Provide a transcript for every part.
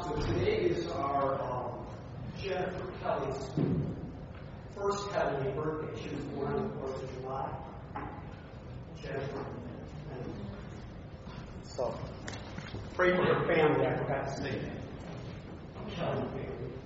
So today is our Jennifer Kelly's first heavenly birthday. She was born on the 4th of July. Jennifer. So pray for her family. I forgot to say that. Kelly family.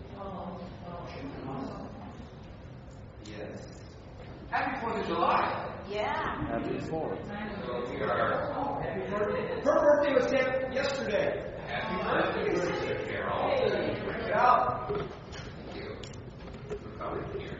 Yes. Happy 4th of July. Yeah. Happy 4th. So we are. Happy birthday. Her birthday was yesterday. Happy birthday, Carol. Hey, great job. Thank you for coming here.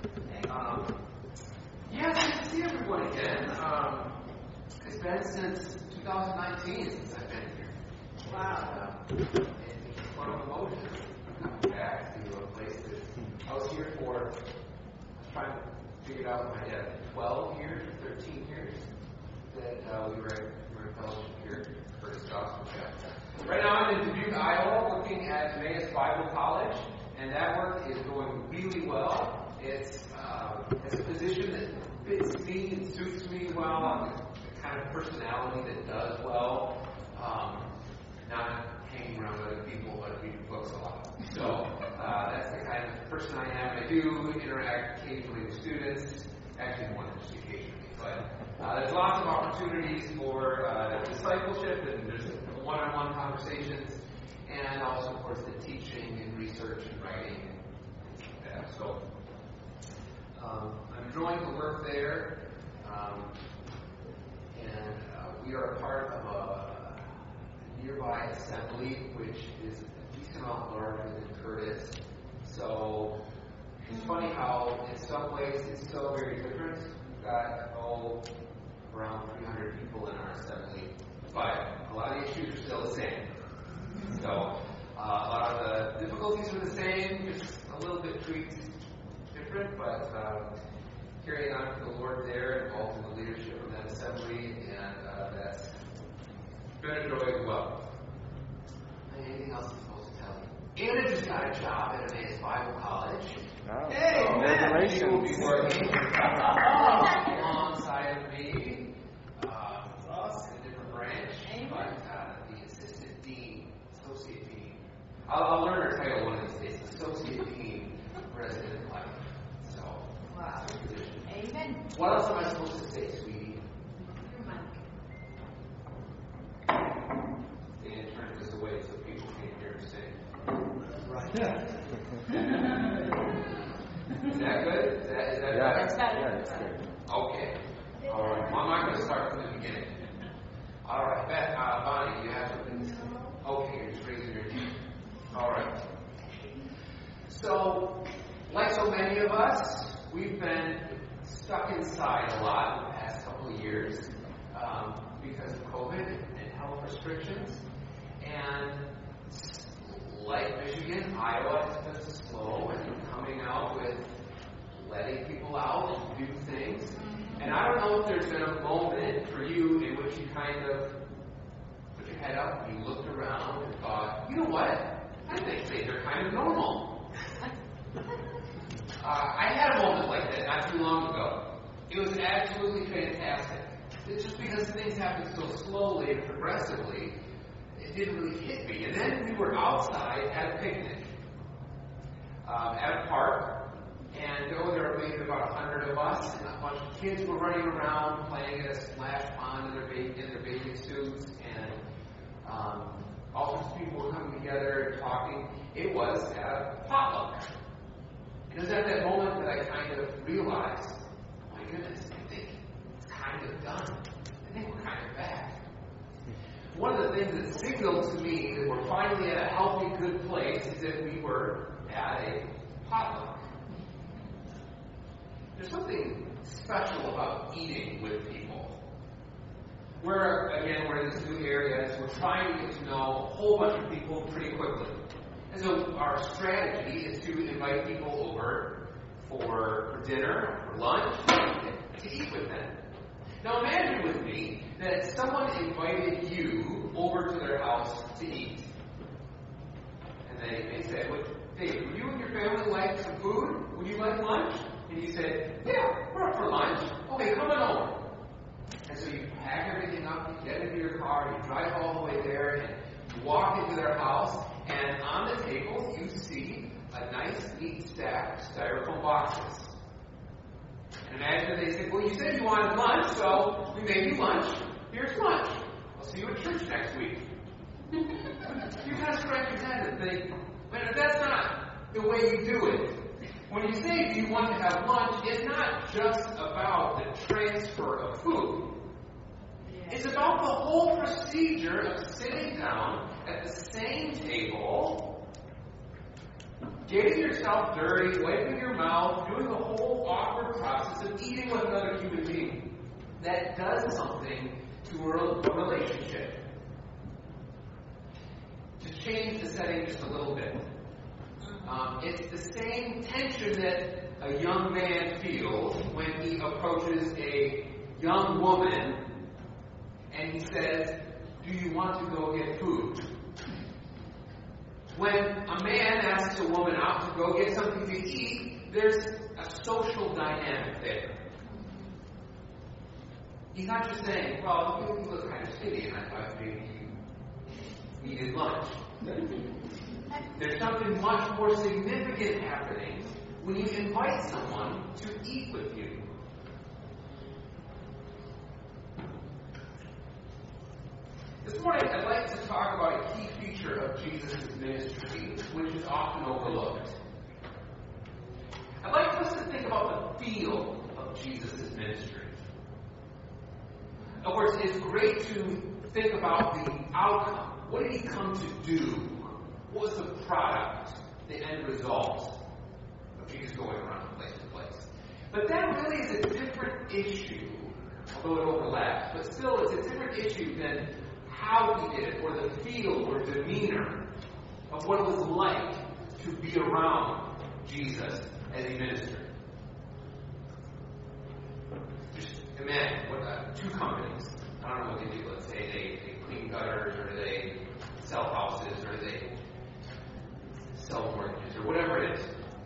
Yeah, it's good to see everyone again. It's been since 2019 since I've been here. Wow. It's one of emotions coming back to a place that I was here for. I was trying to figure it out in my head. 12 years or 13 years that we were in fellowship here at First Gospel Chapel. Right now I'm in Dubuque, Iowa, working at Emmaus Bible College, and that work is going really well. It's a position that fits me and suits me well. I'm the kind of personality that does well. Not hanging around other people, but reading books a lot. So that's the kind of person I am. I do interact occasionally with students, actually more than just occasionally. But there's lots of opportunities for discipleship, and there's one-on-one conversations, and also, of course, the teaching and research and writing and things like that. So I'm enjoying the work there, and we are a part of a nearby assembly, which is a decent amount larger than Curtis. So it's funny how, in some ways, it's so very different. We've got, around 300 people in our assembly, but a lot of the issues are still the same. So a lot of the difficulties are the same, just a little bit tweaked different, but carrying on for the Lord there, involved in the leadership of that assembly, and that's been enjoying well. Anything else I'm supposed to tell you? Anna just got a job at Emmaus Bible College. Wow. Hey, congratulations. She will be working alongside of me. In a different branch, but the assistant dean, associate dean. I'll learn her title one of these days. Associate dean, resident life. So, Wow. position. Amen. What else am I supposed to say, sweetie? Your mic. Dan turned this away so people can't hear her sing. Right. Is that good? Is that better? Yeah, it's good. Okay. All right. Well, I'm not going to start from the beginning. All right. Bonnie, you have something to say? Okay, you're just raising your hand. All right. So, like so many of us, we've been stuck inside a lot in the past couple of years because of COVID and health restrictions. And like Michigan, Iowa has been slow in coming out with letting people out and do things. And I don't know if there's been a moment for you in which you kind of put your head up and you looked around and thought, you know what? I think things are kind of normal. I had a moment like that not too long ago. It was absolutely fantastic. It's just because things happen so slowly and progressively, it didn't really hit me. And then we were outside at a picnic at a park. And there were maybe about 100 of us, and a bunch of kids were running around playing at a splash pond in their bathing suits, and all sorts of people were coming together and talking. It was at a potluck. And it was at that moment that I kind of realized, oh my goodness, I think it's kind of done. I think we're kind of back. One of the things that signaled to me that we're finally at a healthy, good place is that we were at a potluck. There's something special about eating with people. We're in this new area, so we're trying to get to know a whole bunch of people pretty quickly. And so our strategy is to invite people over for dinner, for lunch, to eat with them. Now imagine with me that someone invited you over to their house to eat. And they said, well, hey, would you and your family like some food? Would you like lunch? And you said, yeah, we're up for lunch. Okay, come on over. And so you pack everything up, you get into your car, you drive all the way there, and you walk into their house, and nice, neat stack of styrofoam boxes. And imagine they say, well, you said you wanted lunch, so we made you lunch. Here's lunch. I'll see you at church next week. You kind of scratch your head and think, man, that's not the way you do it. When you say you want to have lunch, it's not just about the transfer of food. It's about the whole procedure of sitting down at the same table, getting yourself dirty, wiping your mouth, doing the whole awkward process of eating with another human being. That does something to a relationship. To change the setting just a little bit. It's the same tension that a young man feels when he approaches a young woman and he says, do you want to go get food? When a man asks a woman out to go get something to eat, there's a social dynamic there. He's not just saying, well, you look kind of skinny and I thought maybe you needed lunch. There's something much more significant happening when you invite someone to eat with you. This morning, I'd like to talk about a key feature of Jesus' ministry, which is often overlooked. I'd like us to think about the feel of Jesus' ministry. In other words, it's great to think about the outcome. What did he come to do? What was the product, the end result of Jesus going around from place to place? But that really is a different issue, although it overlaps. But still, it's a different issue than how he did it, or the feel or demeanor of what it was like to be around Jesus as he ministered. Just imagine two companies. I don't know what they do. Let's say they clean gutters, or they sell houses, or they sell mortgages, or whatever it is.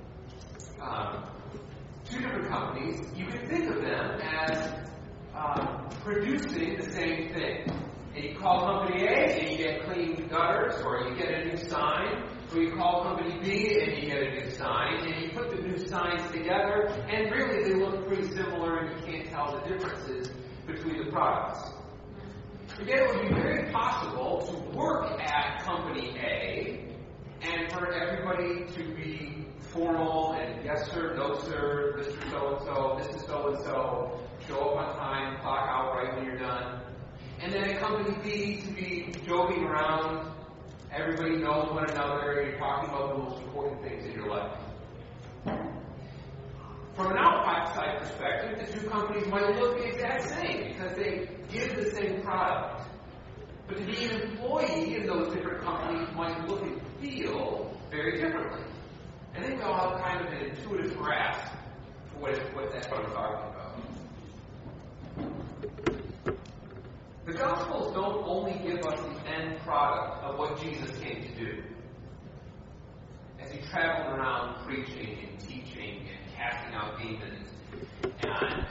Two different companies. You can think of them as producing the same thing. And you call company A and you get clean gutters, or you get a new sign, or you call company B and you get a new sign, and you put the new signs together, and really they look pretty similar and you can't tell the differences between the products. Yet it would be very possible to work at company A and for everybody to be formal and yes sir, no sir, Mr. So-and-so, Mrs. So-and-so, show up on time, clock out right when you're done. And then at company B to be joking around, everybody knows one another, and you're talking about the most important things in your life. From an outside perspective, the two companies might look the exact same because they give the same product. But to be an employee in those different companies might look and feel very differently. I think we all have kind of an intuitive grasp for what that's what I'm talking about. The Gospels don't only give us the end product of what Jesus came to do. As he traveled around preaching and teaching and casting out demons and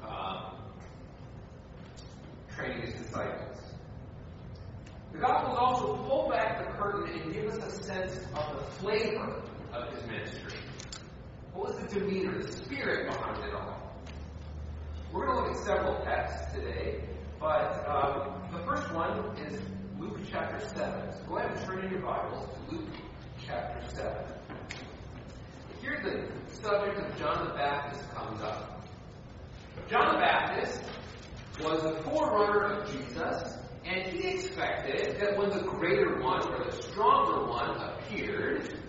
training his disciples. The Gospels also pull back the curtain and give us a sense of the flavor of his ministry. What was the demeanor, the spirit behind it all? We're going to look at several texts today. But the first one is Luke chapter 7. So go ahead and turn in your Bibles to Luke chapter 7. Here the subject of John the Baptist comes up. John the Baptist was a forerunner of Jesus, and he expected that when the greater one, or the stronger one, appeared,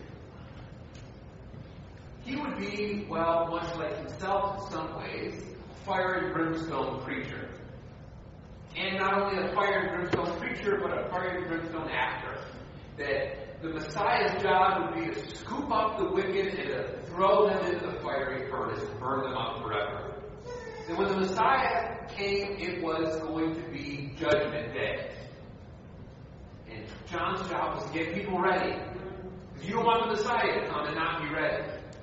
he would be, well, much like himself in some ways, a fire and brimstone preacher. And not only a fire and brimstone preacher, but a fire and brimstone actor. That the Messiah's job would be to scoop up the wicked and to throw them into the fiery furnace and burn them up forever. And when the Messiah came, it was going to be Judgment Day. And John's job was to get people ready. Because you don't want the Messiah to come and not be ready.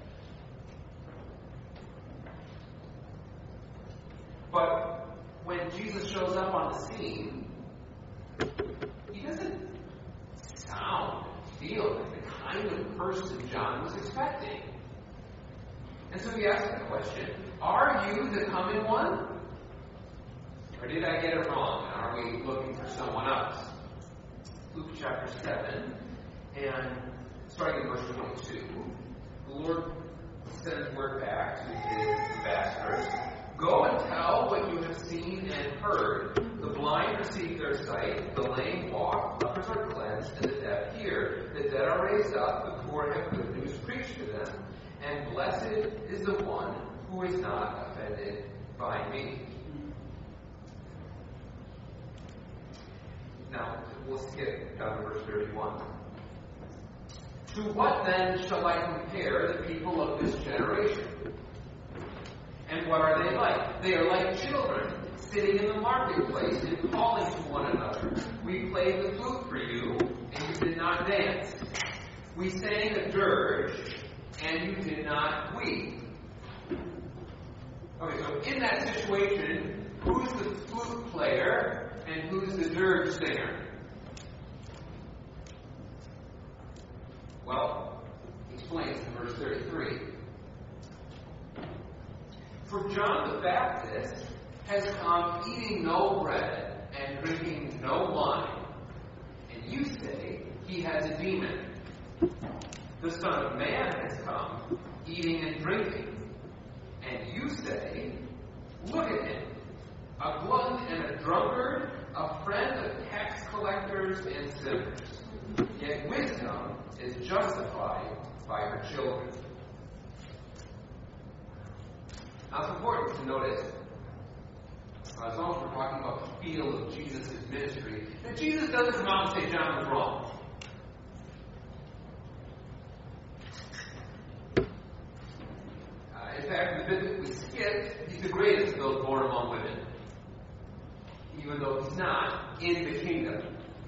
But when Jesus shows up on the scene, he doesn't sound, feel like the kind of person John was expecting. And so he asked the question, are you the coming one? Or did I get it wrong? And are we looking for someone else? Luke chapter 7, and starting in verse 22, the Lord sends word back to his ambassadors. Go and tell what you have seen and heard. The blind receive their sight, the lame walk, lepers are cleansed, and the deaf hear. The dead are raised up, the poor have good news preached to them. And blessed is the one who is not offended by me. Now, we'll skip down to verse 31. To what then shall I compare the people of this generation? And what are they like? They are like children, sitting in the marketplace and calling to one another. We played the flute for you, and you did not dance. We sang a dirge, and you did not weep. Okay, so in that situation, who's the flute player and who's the dirge singer? Well, he explains in verse 33. For John the Baptist has come eating no bread and drinking no wine, and you say he has a demon. The Son of Man has come eating and drinking, and you say, look at him, a glutton and a drunkard, a friend of tax collectors and sinners. Yet wisdom is justified by her children. Now it's important to notice, as long as we're talking about the field of Jesus' ministry, that Jesus doesn't come out and say John was wrong. In fact, the bit that we skipped, he's the greatest of those born among women, even though he's not in the kingdom.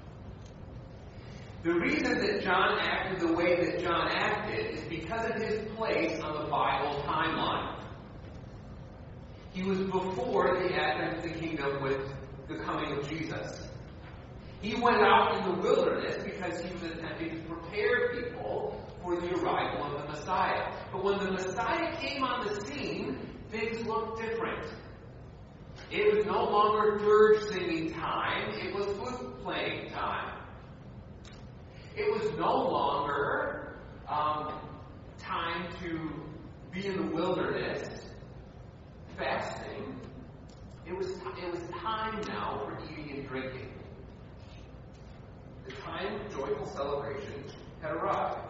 The reason that John acted the way that John acted is because of his place on the Bible timeline. He was before the advent of the kingdom with the coming of Jesus. He went out in the wilderness because he was attempting to prepare people for the arrival of the Messiah. But when the Messiah came on the scene, things looked different. It was no longer dirge singing time, it was flute playing time. It was no longer time to be in the wilderness fasting. It was time now for eating and drinking. The time of joyful celebration had arrived.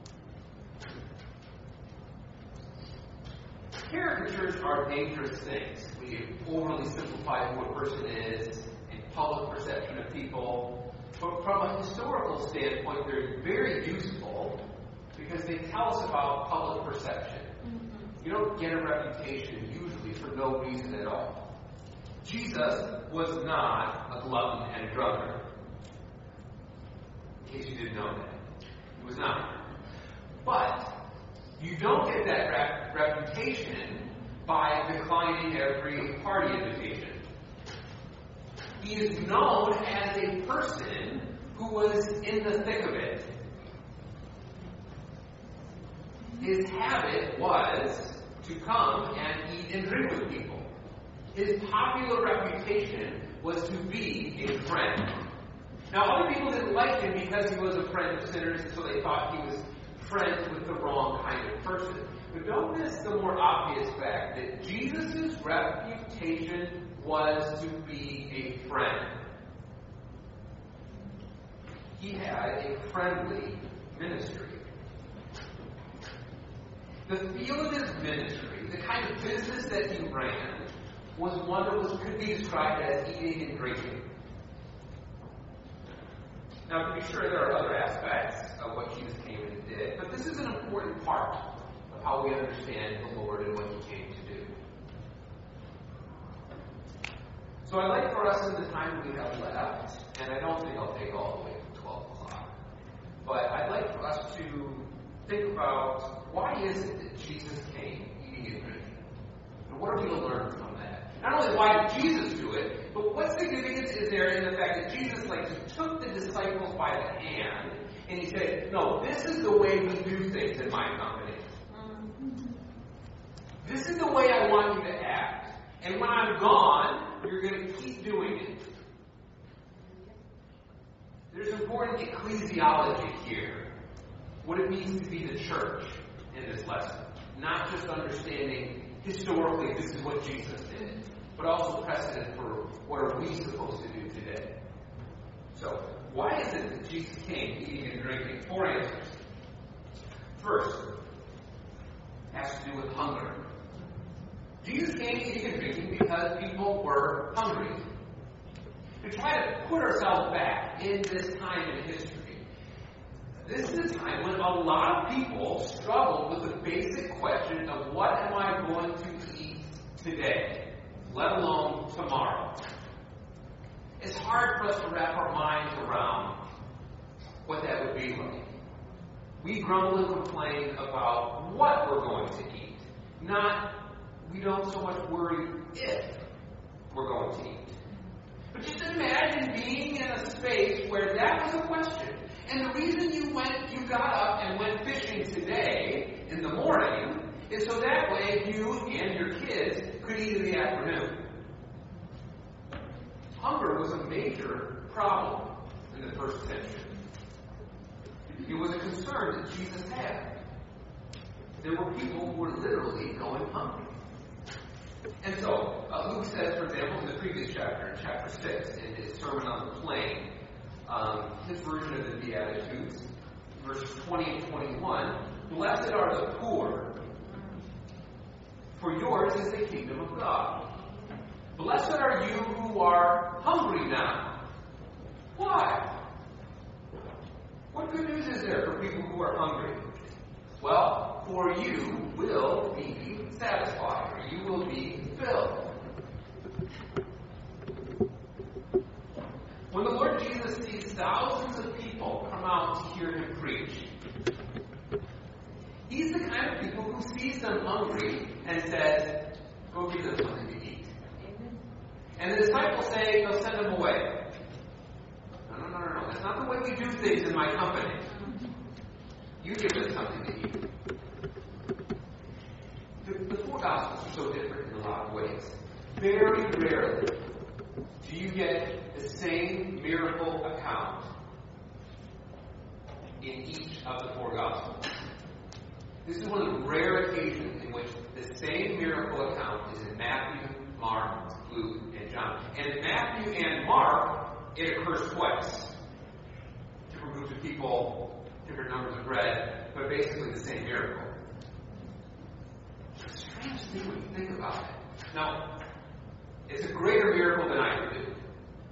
Caricatures are dangerous things. We overly simplify who a person is in public perception of people. But from a historical standpoint, they're very useful because they tell us about public perception. You don't get a reputation usually for no reason at all. Jesus was not a glutton and a drunkard. In case you didn't know that. He was not. But you don't get that reputation by declining every party invitation. He is known as a person who was in the thick of it. His habit was to come and eat and drink with people. His popular reputation was to be a friend. Now, other people didn't like him because he was a friend of sinners, and so they thought he was friends with the wrong kind of person. But don't miss the more obvious fact that Jesus' reputation was to be a friend. He had a friendly ministry. The field of his ministry, the kind of business that he ran, was one that could be described as eating and drinking. Now, to be sure, there are other aspects of what Jesus came and did, but this is an important part of how we understand the Lord and what he came to do. So I'd like for us in the time we have left, and I don't think I'll take all the way to 12 o'clock, but I'd like for us to think about why is it that Jesus came eating and drinking? And what are we to learn from that? Not only why did Jesus do it, but what significance is there in the fact that Jesus took the disciples by the hand And he said, no, this is the way we do things in my company. This is the way I want you to act. And when I'm gone, you're going to keep doing it. There's important ecclesiology here. What it means to be the church in this lesson. Not just understanding historically this is what Jesus did, but also precedent for what are we supposed to do today. So, why is it that Jesus came eating and drinking? 4 answers. First, has to do with hunger. Jesus came eating and drinking because people were hungry. To try to put ourselves back in this time in history, this is a time when a lot of people struggle with the basic question of what am I going to eat today, let alone tomorrow. It's hard for us to wrap our minds around what that would be like. We grumble and complain about what we're going to eat. We don't so much worry if we're going to eat. But just imagine being in a space where that was a question. And the reason you got up and went fishing today in the morning is so that way you and your kids could eat in the afternoon. Hunger was a major problem in the first century. It was a concern that Jesus had. There were people who were literally going hungry. And so, Luke says, for example, in the previous chapter, in chapter 6, in his Sermon on the Plain, his version of the Beatitudes, verses 20 and 21, blessed are the poor, for yours is the kingdom of God. Blessed are you who are hungry now. Why? What good news is there for people who are hungry? Well, for you will be satisfied, or you will be filled. When the Lord Jesus sees thousands of people come out to hear him preach, he's the kind of people who sees them hungry and says, go give them something to eat. And the disciples say, they'll send them away. No. That's not the way we do things in my company. You give them something to eat. The 4 Gospels are so different in a lot of ways. Very rarely do you get the same miracle account in each of the 4 Gospels. This is one of the rare occasions in which the same miracle account is in Matthew, Mark, Luke, and John. And in Matthew and Mark, it occurs twice. Different groups of people, different numbers of bread, but basically the same miracle. It's a strange thing when you think about it. Now, it's a greater miracle than I could do.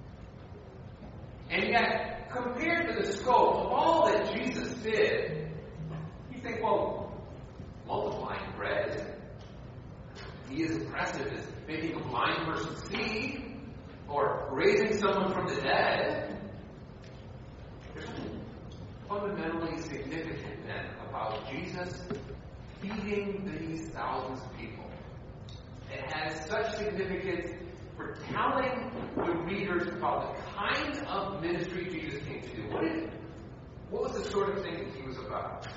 And yet, compared to the scope of all that Jesus did, you think, well, multiplying bread isn't he as impressive as making a blind person see or raising someone from the dead. There's something fundamentally significant then about Jesus feeding these thousands of people. It has such significance for telling the readers about the kind of ministry Jesus came to do. What was the sort of thing that he was about?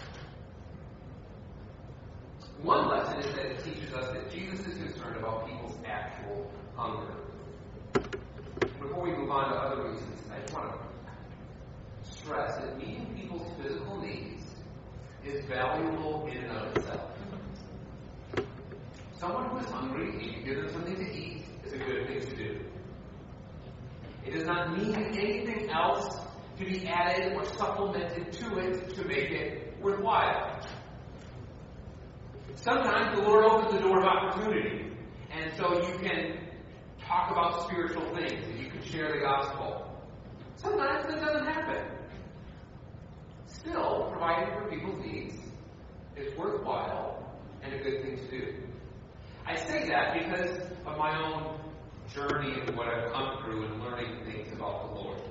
One lesson is that it teaches us that Jesus is concerned about people's actual hunger. Before we move on to other reasons, I just want to stress that meeting people's physical needs is valuable in and of itself. Someone who is hungry and you give them something to eat is a good thing to do. It does not need anything else to be added or supplemented to it to make it worthwhile. Sometimes the Lord opens the door of opportunity, and so you can talk about spiritual things, and you can share the gospel. Sometimes that doesn't happen. Still, providing for people's needs is worthwhile and a good thing to do. I say that because of my own journey and what I've come through in learning things about the Lord.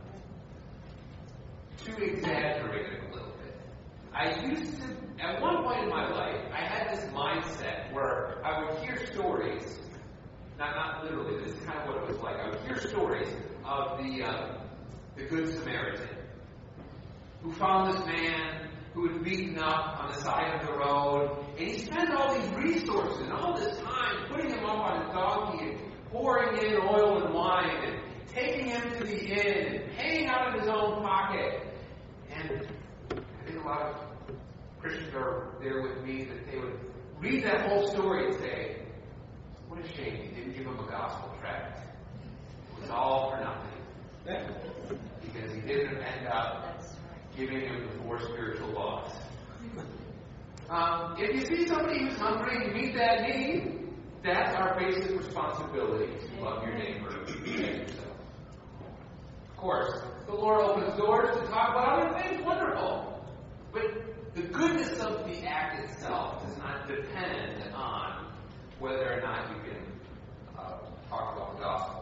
To exaggerate it a little bit, at one point in my life, I had this mindset where I would hear stories, not literally, this is kind of what it was like. I would hear stories of the Good Samaritan. who found this man who was beaten up on the side of the road, and he spent all these resources and all this time putting him up on a donkey and pouring in oil and wine and taking him to the inn and paying out of his own pocket. And I think a lot of Christians are there with me that they would read that whole story and say, what a shame he didn't give him a gospel tract. It was all for nothing. Because he didn't end up giving him the 4 spiritual laws. If you see somebody who's hungry and you meet that need, that's our basic responsibility to love your neighbor and yourself. Of course, the Lord opens doors to talk about other things, wonderful. But the goodness of the act itself does not depend on whether or not you can talk about the gospel.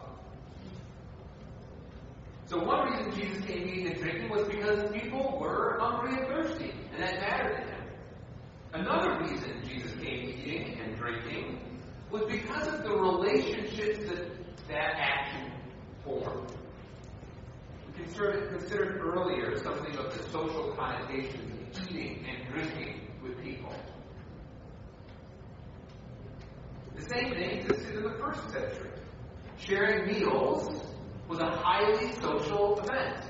So one reason Jesus came eating and drinking was because people were hungry and thirsty, and that mattered to him. Another reason Jesus came eating and drinking was because of the relationships that action formed. We considered earlier something of the social connotations of eating and drinking with people. The same thing existed in the first century. Sharing meals was a highly social event.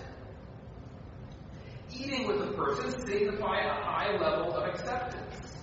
Eating with a person signified a high level of acceptance.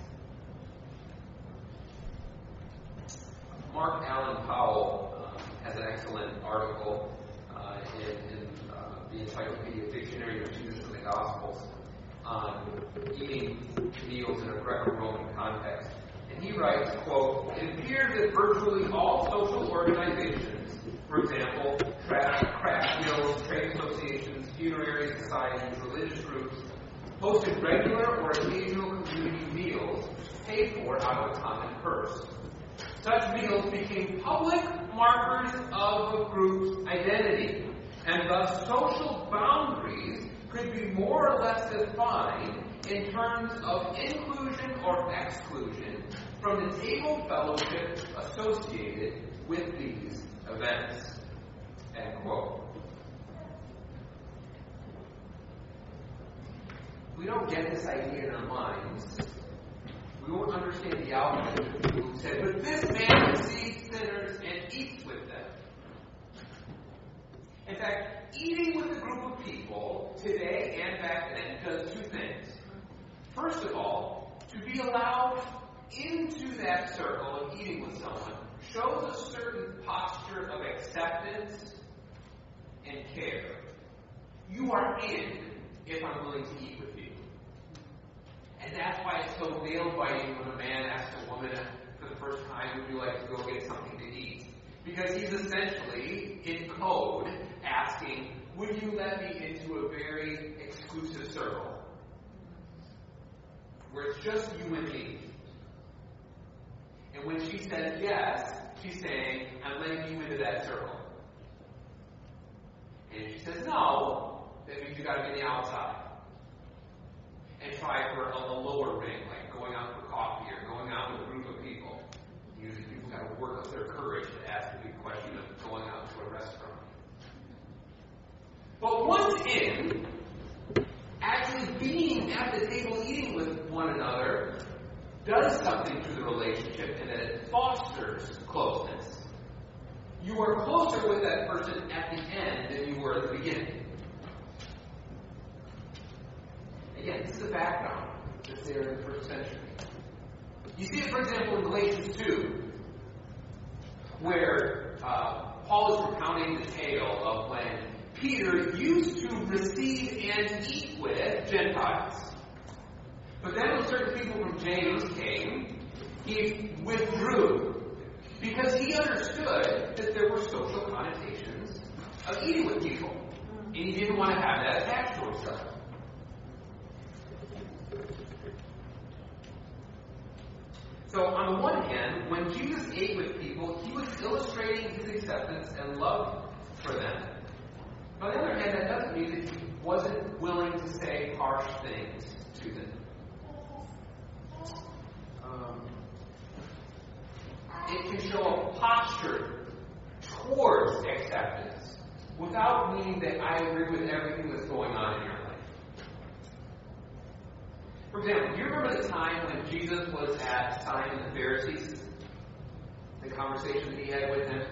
Mark Allen Powell has an excellent article in the Encyclopedia Dictionary of Jesus and the Gospels on eating meals in a Greco-Roman context. And he writes, quote, "It appears that virtually all social organizations, for example, craft guilds, trade associations, funerary societies, religious groups, hosted regular or occasional community meals paid for out of a common purse. Such meals became public markers of a group's identity, and thus social boundaries could be more or less defined in terms of inclusion or exclusion from the table fellowship associated with these events." End quote. We don't get this idea in our minds. We won't understand the outcome of people who said, "But this man receives sinners and eats with them." In fact, eating with a group of people today and back then does 2 things. First of all, to be allowed into that circle of eating with someone shows a certain posture of acceptance and care. You are in if I'm willing to eat with you. And that's why it's so nail-biting when a man asks a woman for the first time, "Would you like to go get something to eat?" Because he's essentially, in code, asking, "Would you let me into a very exclusive circle where it's just you and me?" And when she says yes, she's saying, "I'm letting you into that circle." And if she says no, that means you got to be on the outside and try for a lower ring, like going out for coffee or going out with a group of people. Usually people got to work up their courage to ask the big question of going out to a restaurant. But once in, actually being at the table eating with one another does something to the relationship, and that it fosters closeness. You are closer with that person at the end than you were at the beginning. Again, this is the background that's there in the first century. You see it, for example, in Galatians 2, where Paul is recounting the tale of when Peter used to receive and eat with Gentiles. But then when certain people from James came, he withdrew because he understood that there were social connotations of eating with people. And he didn't want to have that attached to himself. So on the one hand, when Jesus ate with people, he was illustrating his acceptance and love for them. On the other hand, that doesn't mean that he wasn't willing to say harsh things to them. It can show a posture towards acceptance without meaning that I agree with everything that's going on in your life. time when Jesus was at Simon the Pharisees? The conversation that he had with him?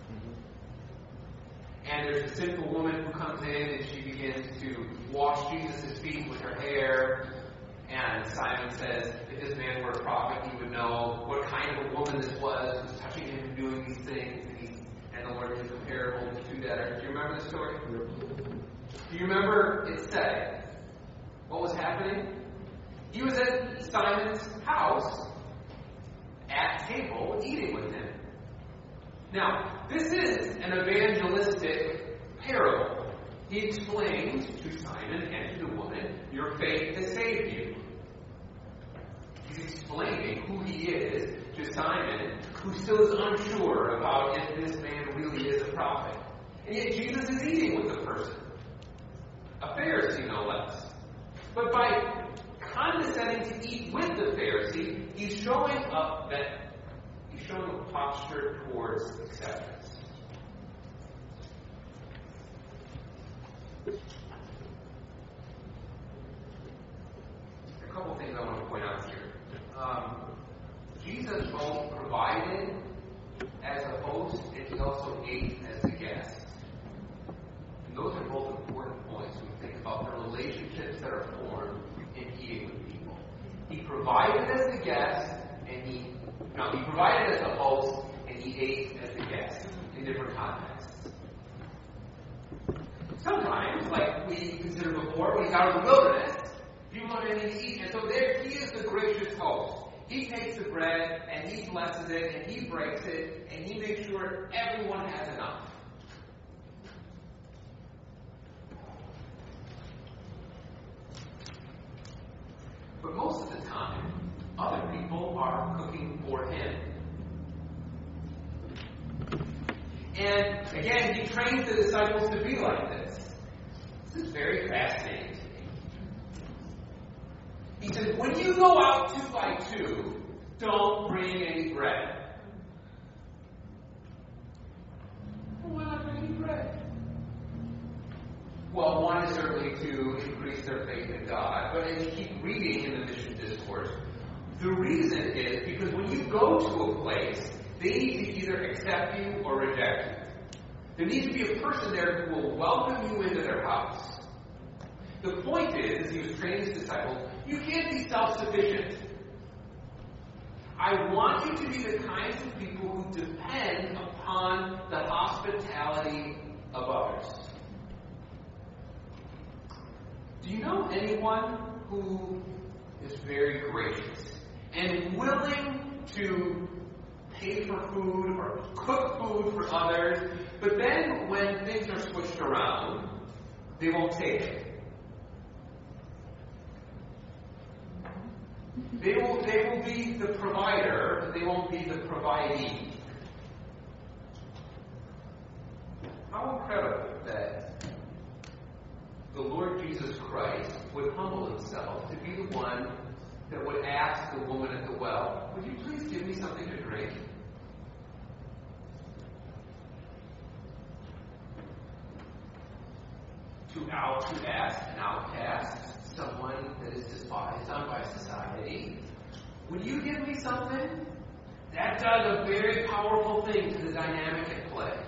And there's a sinful woman who comes in and she begins to wash Jesus' feet with her hair. And Simon says, if this man were a prophet, he would know what kind of a woman this was who was touching him and doing these things. And the Lord gives a parable to that. Do you remember the story? Do you remember it said what was happening? He was at Simon's house at table eating with him. Now, this is an evangelistic parable. He explains to Simon and to the woman, your faith has saved you. He's explaining who he is to Simon, who still is unsure about if this man really is a prophet. And yet Jesus is eating with the person. A Pharisee, no less. But by condescending to eat with the Pharisee, he's showing a posture towards acceptance. A couple things I want to point out here. Jesus both provided as a host and he also ate as a guest. And those are both important points when we think about the relationships that are formed in eating with people. He provided as a guest and he provided as a host and he ate as a guest in different contexts. Sometimes, like we considered before, when he's out of the wilderness, people don't have anything to eat, and so there he is the gracious host. He takes the bread and he blesses it and he breaks it and he makes sure everyone has enough. But most of the time, other people are cooking for him. And again, he trains the disciples to be like this. This is very fascinating to me. He says, when you go out 2 by 2, don't bring any bread. Well, why not bring any bread? Well, one is certainly to increase their faith in God, but as you keep reading in the mission discourse, the reason is because when you go to a place, they need to either accept you or reject you. There needs to be a person there who will welcome you into their house. The point is, as he was training his disciples, you can't be self-sufficient. I want you to be the kinds of people who depend upon the hospitality of others. Do you know anyone who is very gracious and willing to pay for food or cook food for others, but then when things are switched around, they won't take it? They will be the provider, but they won't be the providee. How incredible that the Lord Jesus Christ would humble himself to be the one that would ask the woman at the well, would you please give me something to drink? To ask an outcast, someone that is despised on by society, would you give me something? That does a very powerful thing to the dynamic at play.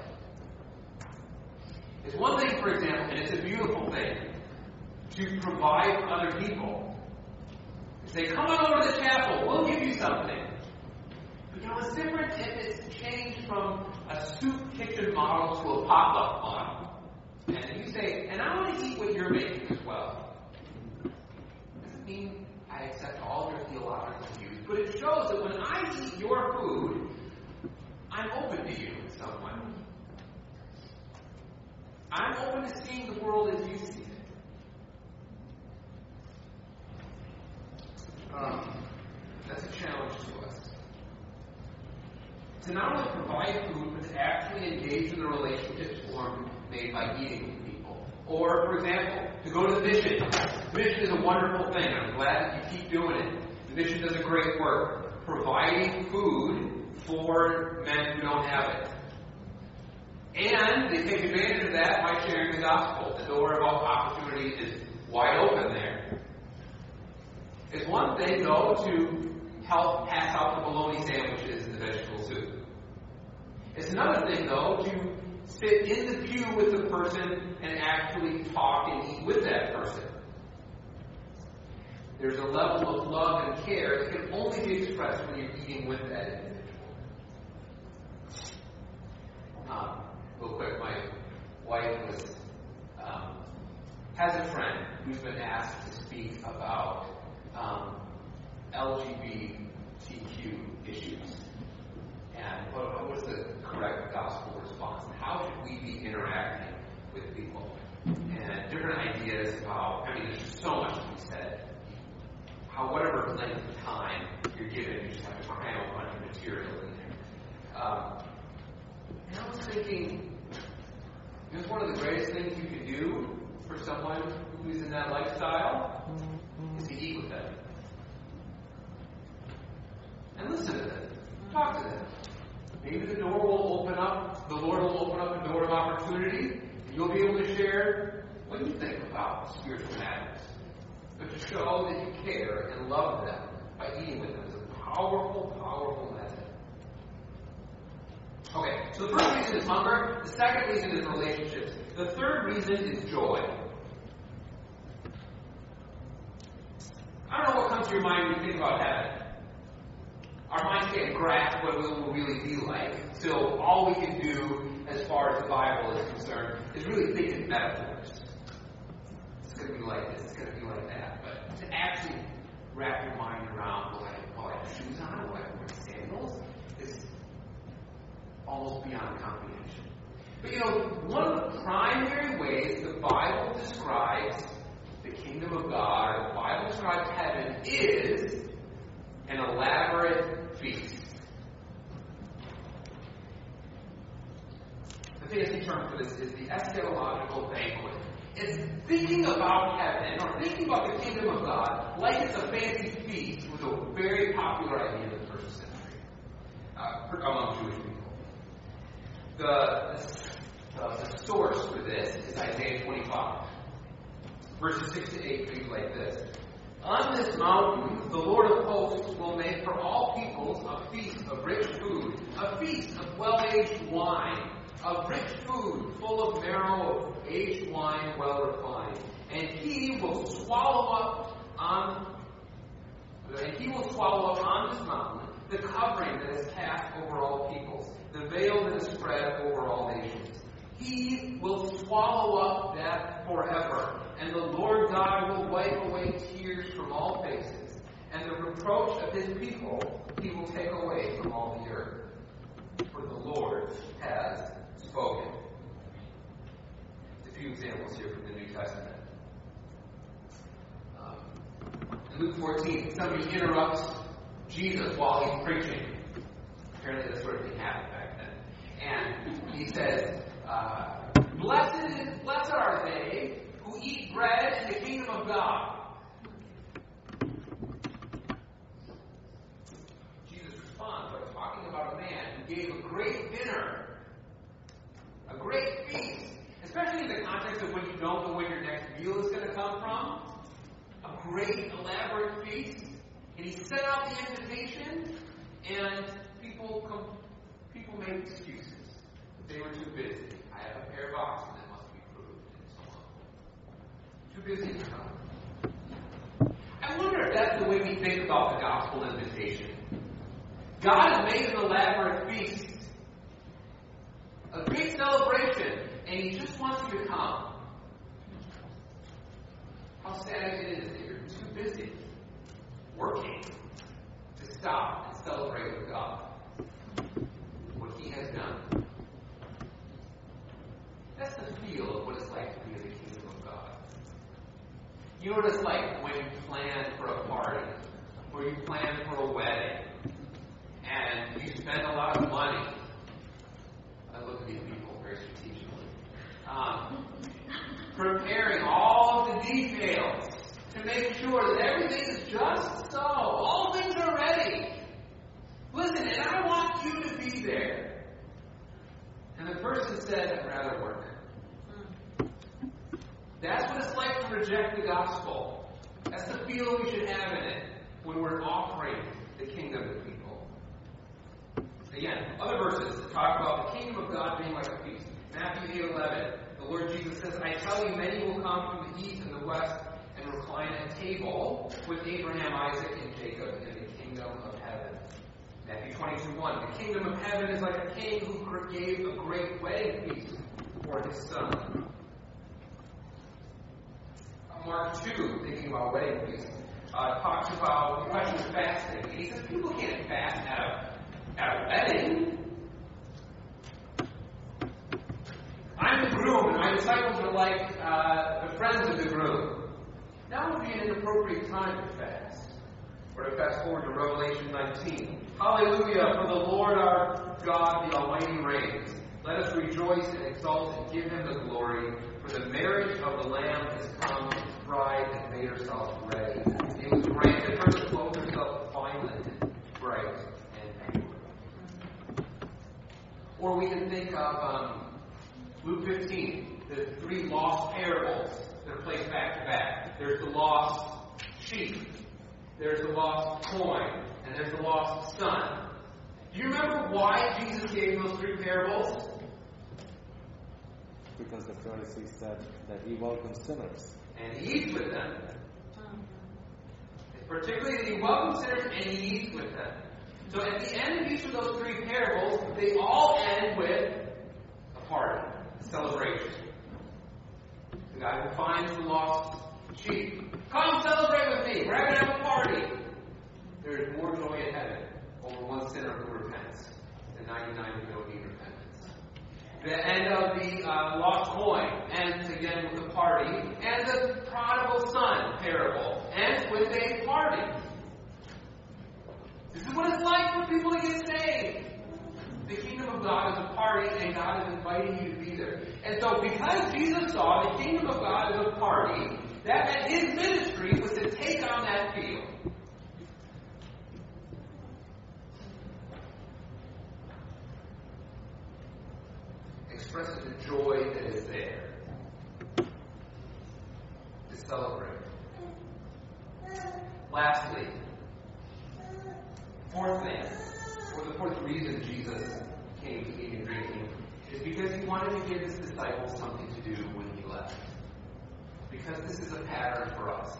It's one thing, for example, and it's a beautiful thing, to provide for other people. Say, come on over to the chapel, we'll give you something. But it's different if it's changed from a soup kitchen model to a potluck model. And you say, and I want to eat what you're making as well. Doesn't mean I accept all your theological views, but it shows that when I eat your food, I'm open to you in some way. I'm open to seeing the world as you see it. That's a challenge to us. To not only provide food, but to actually engage in the relationships made by eating with people. Or, for example, to go to the mission. Mission is a wonderful thing. I'm glad that you keep doing it. The mission does a great work, providing food for men who don't have it. And they take advantage of that by sharing the gospel. The door of opportunity is wide open there. It's one thing, though, to help pass out the bologna sandwiches and the vegetable soup. It's another thing, though, to sit in the pew with the person and actually talk and eat with that person. There's a level of love and care that can only be expressed when you're eating with that individual. Real quick, my wife has a friend who's been asked to speak about LGBTQ issues. And what was the correct gospel response? How should we be interacting with people? And different ideas about, there's just so much to be said. How whatever length of time you're given, you just have to cram a bunch of material in there. And I was thinking, one of the greatest things you can do for someone who's in that lifestyle is to eat with them. And listen to them. Talk to them. Maybe the door will open up, the Lord will open up a door of opportunity, and you'll be able to share what you think about spiritual matters. But to show that you care and love them by eating with them is a powerful, powerful method. Okay, so the first reason is hunger. The second reason is relationships. The third reason is joy. I don't know what comes to your mind when you think about heaven. Our minds can't grasp what it will really be like. So all we can do, as far as the Bible is concerned, is really think in metaphors. It's going to be like this, it's going to be like that. But to actually wrap your mind around, will I have shoes on? Will I wear sandals? Is almost beyond comprehension. But one of the primary ways the Bible describes the kingdom of God, or the Bible describes heaven, is an elaborate feast. The fancy term for this is the eschatological banquet. It's thinking about heaven, or thinking about the kingdom of God, like it's a fancy feast, was a very popular idea in the first century among Jewish people. The source for this is Isaiah 25. Verses 6 to 8 read like this. On this mountain, the Lord of hosts will make for all peoples a feast of rich food, a feast of well-aged wine, of rich food full of marrow of aged wine well refined. And he will swallow up on this mountain the covering that is cast over all peoples, the veil that is spread over all nations. He will swallow up death forever, and the Lord God will wipe away tears from all faces, and the reproach of his people he will take away from all the earth. For the Lord has spoken. A few examples here from the New Testament. In Luke 14, somebody interrupts Jesus while he's preaching. Apparently that sort of thing happened back then. And he says, Blessed are they who eat bread in the kingdom of God. Jesus responds by talking about a man who gave a great dinner, a great feast, especially in the context of when you don't know when your next meal is going to come from. A great, elaborate feast. And he sent out the invitation, and people made excuses. They were too busy. I have a pair of oxen that must be proved, and so on. Too busy to come. I wonder if that's the way we think about the gospel invitation. God has made an elaborate feast, a great celebration, and he just wants you to come. How sad it is that you're too busy working to stop and celebrate with God what he has done. That's the feel of what it's like to be in the kingdom of God. You know what it's like when you plan for a party, or you plan for a wedding, and you spend a lot of money. I look at these people very strategically. Preparing all of the details to make sure that everything is just so. All things are ready. Listen, and I want you to be there. And the person said, I'd rather work. That's what it's like to reject the gospel. That's the feel we should have in it. when we're offering the kingdom to people. Again, other verses talk about the kingdom of God being like a feast. Matthew 8:11, the Lord Jesus says, I tell you, many will come from the east and the west and recline at table with Abraham, Isaac, and Jacob in the kingdom of heaven. Matthew 22:1, the kingdom of heaven is like a king who gave a great wedding feast for his son. Mark 2, thinking about wedding feast, talks about the question of fasting. And he says people can't fast at a wedding. I'm the groom, and my disciples are like the friends of the groom. That would be an inappropriate time to fast. Or to fast forward to Revelation 19. Hallelujah, for the Lord our God, the Almighty reigns. Let us rejoice and exult and give him the glory, for the marriage of the Lamb has come, his bride has made herself ready. It was granted her to clothe herself with fine linen, bright and pure. Or we can think of Luke 15, the 3 lost parables that are placed back to back. There's the lost sheep, there's the lost coin, and there's the lost son. Do you remember why Jesus gave those 3 parables? Because the Pharisees said that he welcomes sinners. And he eats with them. Particularly that he welcomes sinners and he eats with them. So at the end of each of those 3 parables, they all end with a party, a celebration. The guy who finds the lost sheep. Come celebrate with me. We're going to have a party. There is more joy in heaven over one sinner who repents than 99 who don't need repentance. The end of the lost coin ends again with a party, and the prodigal son parable ends with a party. This is what it's like for people to get saved. The kingdom of God is a party, and God is inviting you to be there. And so because Jesus saw the kingdom of God as a party, that meant his ministry was to take on that field. Expresses the joy that is there. To celebrate. Lastly, fourth thing, or the fourth reason Jesus came to eat and drinking, is because he wanted to give his disciples something to do when he left. Because this is a pattern for us.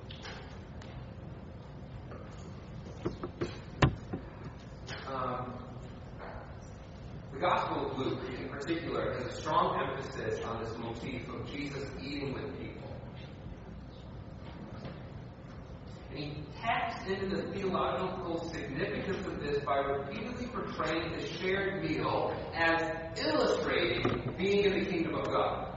The Gospel of Luke, in particular, has a strong emphasis on this motif of Jesus eating with people. And he taps into the theological significance of this by repeatedly portraying the shared meal as illustrating being in the kingdom of God.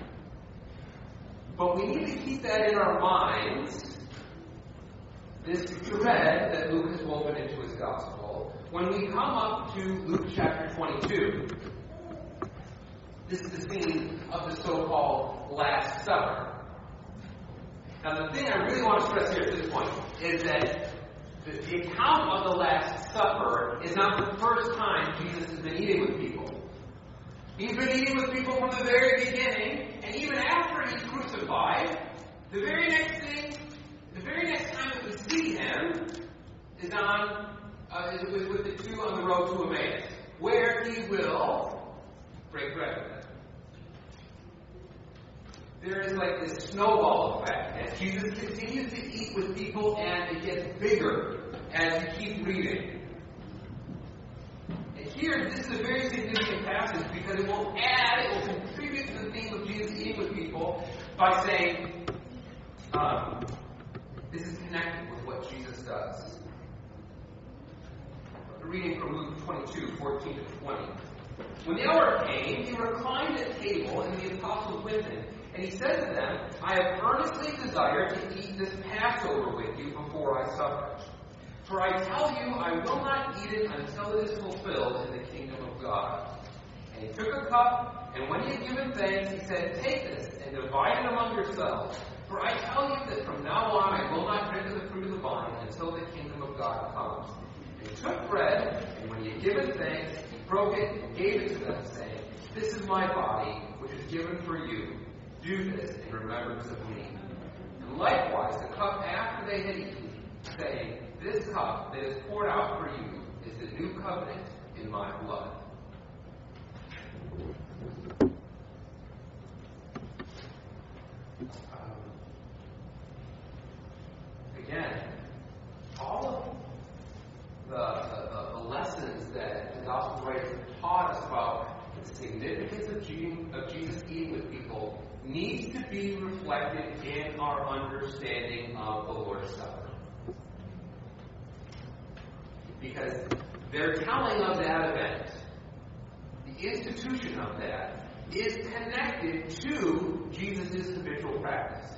But we need to keep that in our minds, this thread that Luke has woven into his Gospel, when we come up to Luke chapter 22. This is the scene of the so-called Last Supper. Now, the thing I really want to stress here at this point is that the account of the Last Supper is not the first time Jesus has been eating with people. He's been eating with people from the very beginning, and even after he's crucified, the very next time that we see him is with the 2 on the road to Emmaus, where he will break bread with them. There is like this snowball effect as Jesus continues to eat with people, and it gets bigger as you keep reading. And here, this is a very significant passage because it will contribute to the theme of Jesus eating with people by saying, this is connected with what Jesus does. Reading from Luke 22, 14 to 20. When the hour came, he reclined at table, and the apostles with him. And he said to them, I have earnestly desired to eat this Passover with you before I suffer. For I tell you, I will not eat it until it is fulfilled in the kingdom of God. And he took a cup, and when he had given thanks, he said, take this, and divide it among yourselves. For I tell you that from now on I will not drink of the fruit of the vine until the kingdom of God comes. And he took bread, and when he had given thanks, he broke it and gave it to them, saying, this is my body, which is given for you. Do this in remembrance of me. And likewise, the cup after they had eaten, saying, "This cup that is poured out for you is the new covenant in my blood." Again, all of the lessons that the gospel writers have taught us about the significance of Jesus eating with people needs to be reflected in our understanding of the Lord's Supper. Because their telling of that event, the institution of that, is connected to Jesus' habitual practice.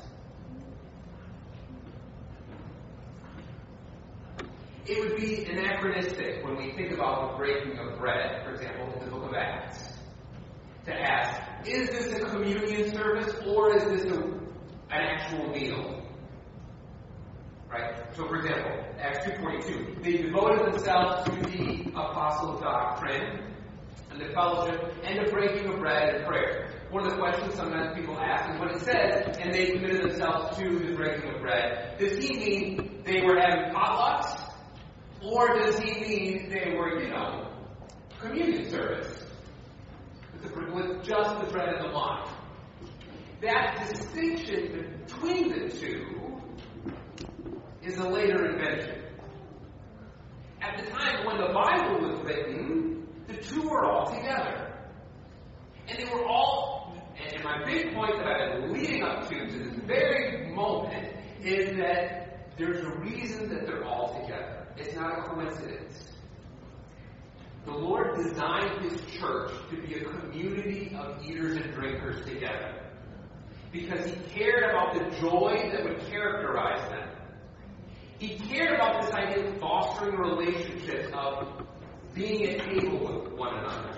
It would be anachronistic when we think about the breaking of bread, for example, in the book of Acts, to ask, is this a communion service or is this an actual meal? Right? So, for example, Acts 2:22, they devoted themselves to the apostles' doctrine and the fellowship and the breaking of bread and prayer. One of the questions sometimes people ask is when it says, and they committed themselves to the breaking of bread, does he mean they were having potlucks? Or does he mean they were, communion service with just the bread and the wine? That distinction between the two is a later invention. At the time when the Bible was written, the two were all together. And they were all, and my big point that I've been leading up to this very moment is that there's a reason that they're all together. It's not a coincidence. The Lord designed His church to be a community of eaters and drinkers together because He cared about the joy that would characterize them. He cared about this idea of fostering relationships, of being at table with one another.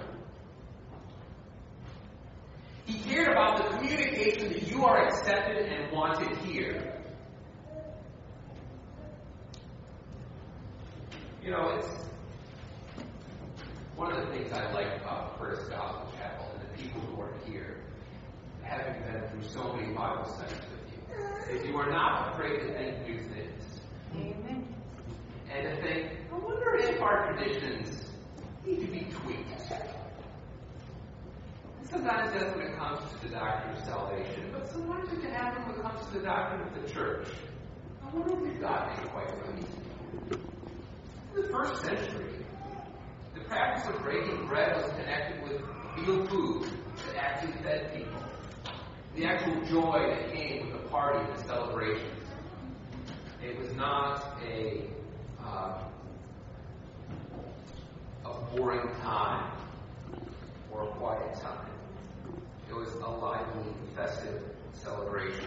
He cared about the communication that you are accepted and wanted here. It's one of the things I like about First Gospel Chapel and the people who are here, having been through so many Bible studies with you, is you are not afraid to think new things. Amen. And to think, I wonder if our traditions need to be tweaked. And sometimes that's when it comes to the doctrine of salvation, but sometimes it can happen when it comes to the doctrine of the church. I wonder if we've gotten it quite right. In the first century, the practice of breaking bread was connected with real food that actually fed people. The actual joy that came with the party and the celebrations. It was not a boring time or a quiet time. It was a lively, festive celebration.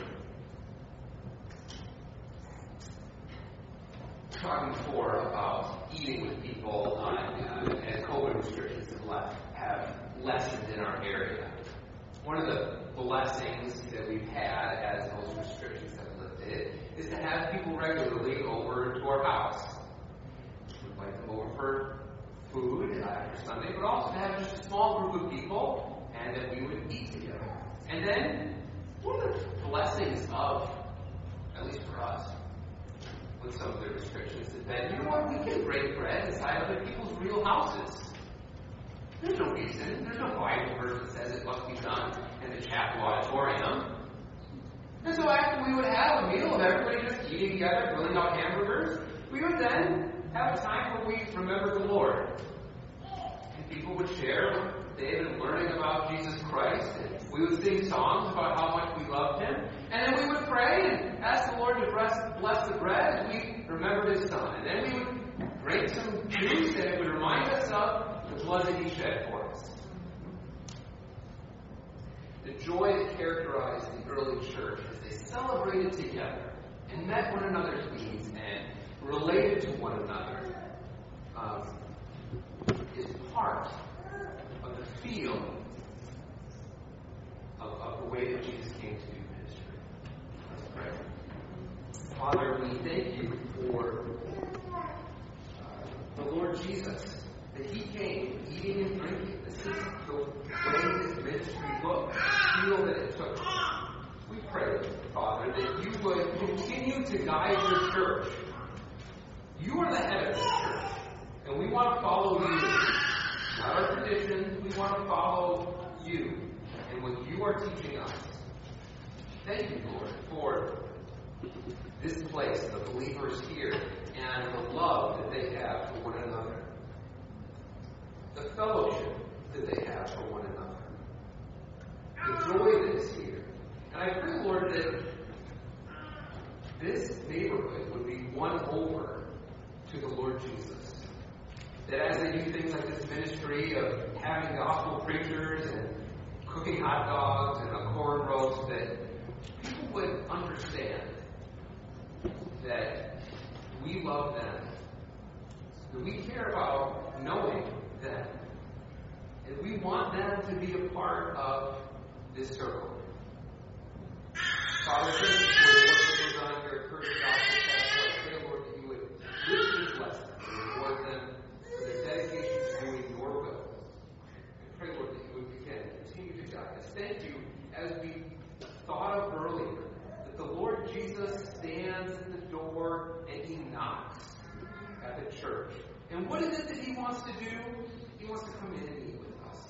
Talking before about eating with people as COVID restrictions have lessened in our area. One of the blessings that we've had as those restrictions have lifted is to have people regularly over to our house. We invite them over for food after Sunday, but also to have just a small group of people and that we would eat together. And then one of the blessings of, at least for us, with some of the restrictions is that, we can break bread inside other people's real houses. There's no reason. There's no Bible verse that says it must be done in the chapel auditorium. And so after we would have a meal of everybody just eating together, grilling out hamburgers, we would then have a time where we remember the Lord. And people would share what they had been learning about Jesus Christ, and we would sing songs about how much we loved Him, and then we would pray and ask the Lord to bless the bread as we remembered His Son. And then we would drink some juice, and it would remind us of the blood that He shed for us. The joy that characterized the early church as they celebrated together and met one another's needs and related to one another is part of the feel of the way that Jesus came to do ministry. Let's pray. Father, we thank You for the Lord Jesus, that He came eating and drinking. This is the way His ministry looked, the feel that it took. We pray, Father, that You would continue to guide Your church You are the head of this church, and we want to follow you. Not our traditions, we want to follow you and what you are teaching us. Thank you, Lord, for this place, the believers here, and the love that they have for one another. The fellowship that they have for one another. The joy that is here. And I pray, Lord, that this neighborhood would be won over to the Lord Jesus. That as they do things like this ministry of having gospel preachers and cooking hot dogs and a corn roast, that people would understand that we love them, that we care about knowing them, and we want them to be a part of this circle. Father, thank you for the work that goes on here at Curtis Gospel Chapel. I pray, Lord, that you would richly bless them and reward them for their dedication to doing your will. I pray, Lord, that you would again continue to guide us. Thank you, as we thought of earlier, that the Lord Jesus stands at the door and he knocks at the church. And what is it that he wants to do? He wants to come in and eat with us.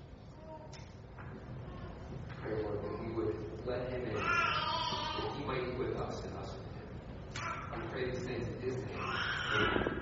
Pray, Lord, that we would let him in, that he might eat with us and us with him. We pray these things in his name. Amen.